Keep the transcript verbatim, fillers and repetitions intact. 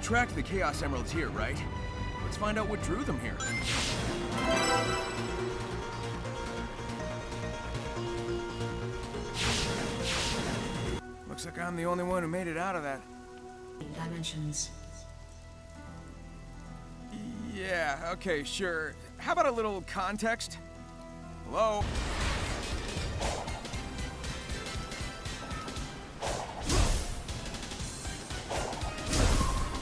tracked the Chaos Emeralds here, right? Let's find out what drew them here. Looks like I'm the only one who made it out of that. Dimensions. Yeah, okay, sure. How about a little context? Hello?